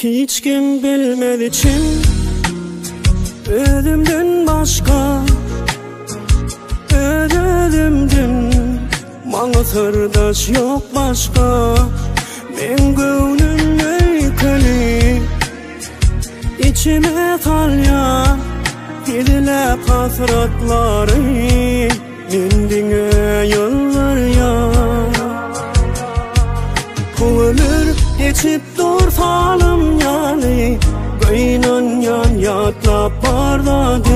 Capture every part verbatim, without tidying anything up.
Hiç kim bilmedi kim özümden başka, özümden bana sırdaş yok başka. Men gönlüm öykeli, içime talya didilep hasratları, mendine yıllar ya. Ömür geçip dursalım yani, kıynan yan yatlap bardadı.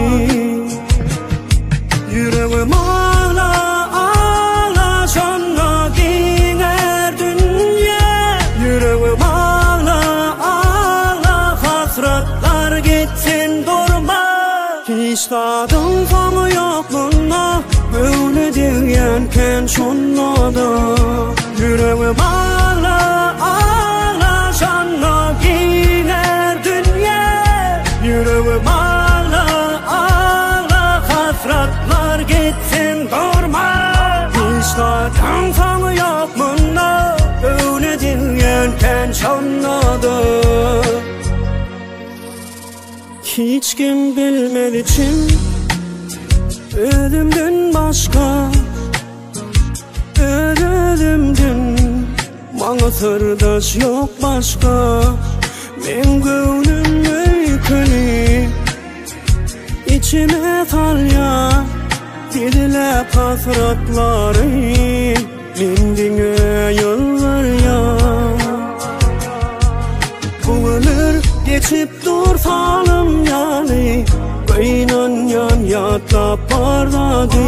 Yüreğim ağla ağla sonra gider dünya. Yüreğim ağla ağla hasratlar gitsin durma. Hiç tadım famı yok bunda, böyle diyenken şunla da. Yüreğim ağla ağla sonra gider dünya. Yüreğim ağla ağla hasratlar gitsin durma. Hiç tadım famı yok bunda, böyle diyenken şunla da. Hiç kim bilmedi kim özümden başka, özümden bana sırdaş yok başka. Men gönlüm öykeli, içime talya didilep hasratları, mendine yıllar ya. Bu ömür geçip dursalım yani, kıynan yan yatlap bardadı.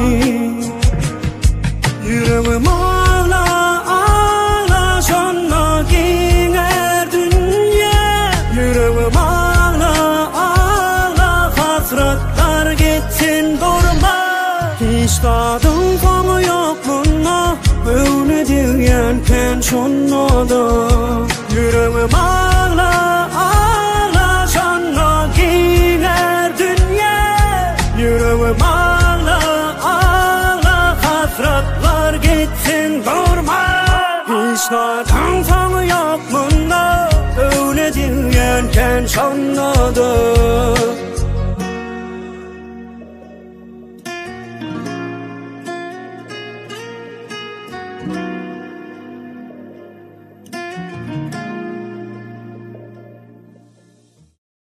Yüreğim ağla ağla sonra gider dünya. Yüreğim ağla ağla hasratlar gitsin durma. Hiç tadım famı yok bunda, böyle diyenken şunla da. Yüreğim ağla ağla sonra gider dünya. Yüreğim ağla ağla hasratlar gitsin durma. Hiç tadım famı yok bunda, öyle diyenken şunla da.